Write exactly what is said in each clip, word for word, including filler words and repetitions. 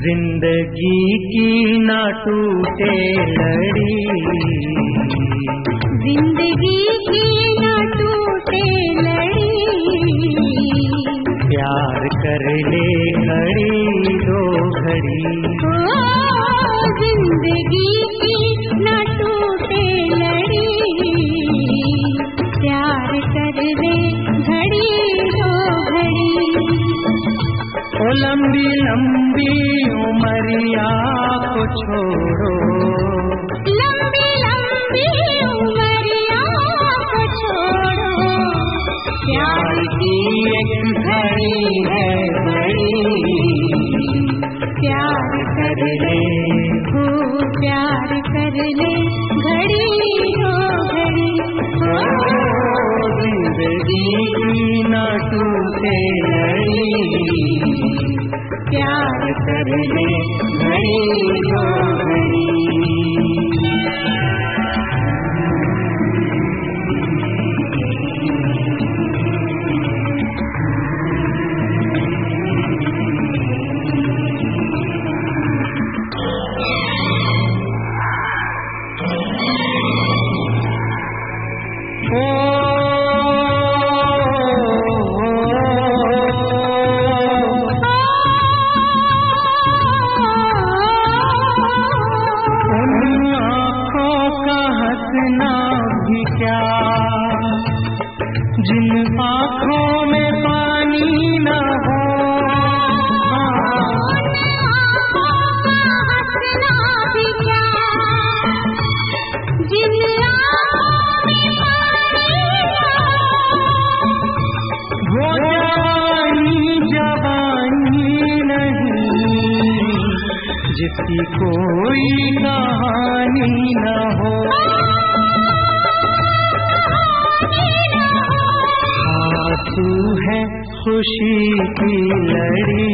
जिंदगी की ना टूटे लड़ी, जिंदगी की ना टूटे लड़ी, प्यार कर ले घड़ी दो घड़ी। ओ जिंदगी की ना टूटे लड़ी, प्यार कर ले घड़ी दो घड़ी। ओ लंबी लंबी उमरिया को छोड़ो, लंबी लंबी उमरिया को छोड़ो, प्यार की एक घड़ी है बड़ी, प्यार कर ले हो प्यार कर ले घड़ी हो घड़ी। ओ जिंदगी की ना टूटे लड़ी, प्यार कर ले घड़ी दो घड़ी। जिन आँखों में पानी न हो, वो जवानी जवानी नहीं जिसकी कोई कहानी न हो। आंसू है खुशी की लड़ी,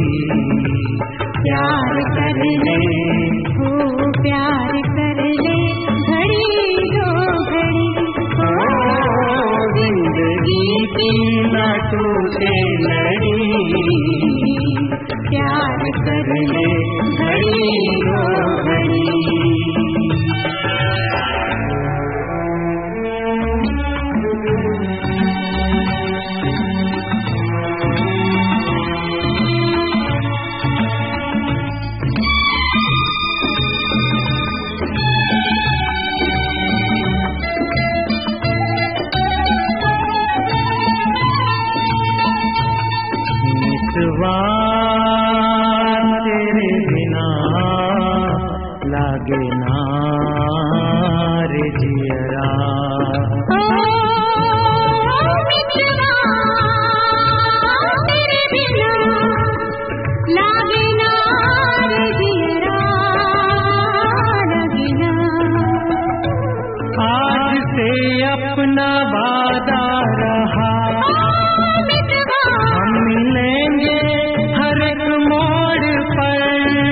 प्यार कर ले हो प्यार कर ले घड़ी दो घड़ी। ओ जिंदगी की ना टूटे लड़ी, प्यार कर ले घड़ी दो घड़ी। तेरे बिना लागे ना रे जियरा, तेरे बिना लागे ना रे जियरा, लागे ना। आज से अपना वादा रहा, हम मिलेंगे हर एक मोड़ पर।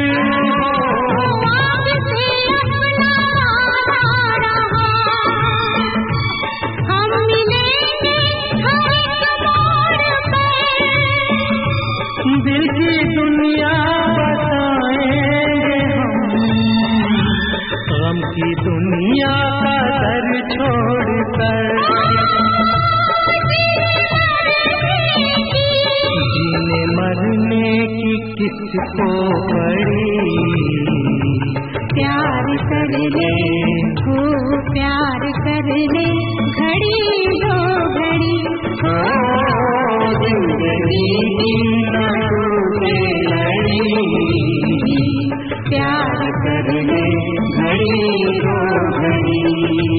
आज से अपना वादा रहा, हम मिलेंगे हर एक मोड़ पर। दिल की दुनिया बताएंगे हम, गम की दुनिया का दर छोड़कर। जीने मरने की किसको पड़ी, प्यार कर ले हो प्यार कर ले घड़ी दो घड़ी। ओ जिंदगी की ना टूटे लड़ी, प्यार कर ले घड़ी दो घड़ी।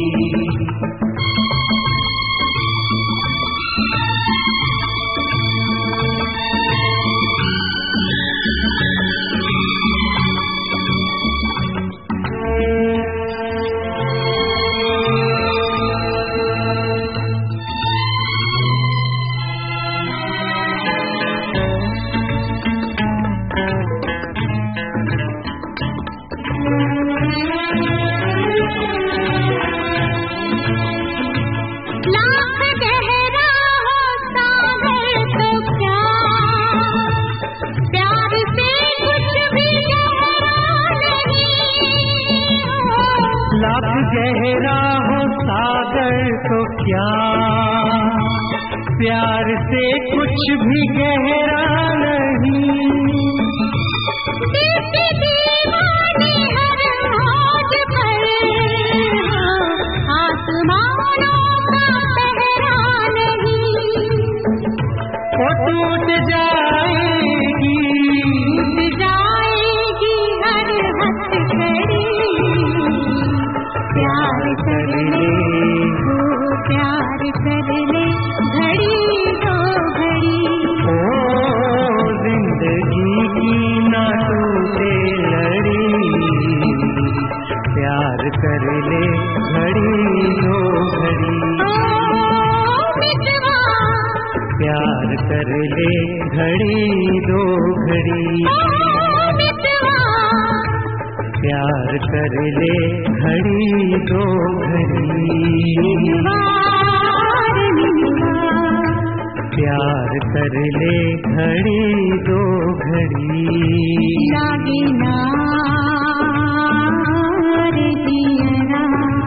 प्यार से कुछ भी गहरा हो सागर तो क्या, प्यार से कुछ भी गहरा नहीं। दीवाने हर मौज पर आसमानों का पहरा नहीं। वो टूट जाएगी टूट जाएगी हर हथकड़ी। प्यार कर ले वो प्यार कर ले घड़ी दो घड़ी। ओ जिंदगी की ना टूटे लड़ी, प्यार कर ले घड़ी दो घड़ी। प्यार कर ले घड़ी दो घड़ी। प्यार कर ले घड़ी दो घड़ी। प्यार कर ले घड़ी दो घड़ी। लागे ना रे जियरा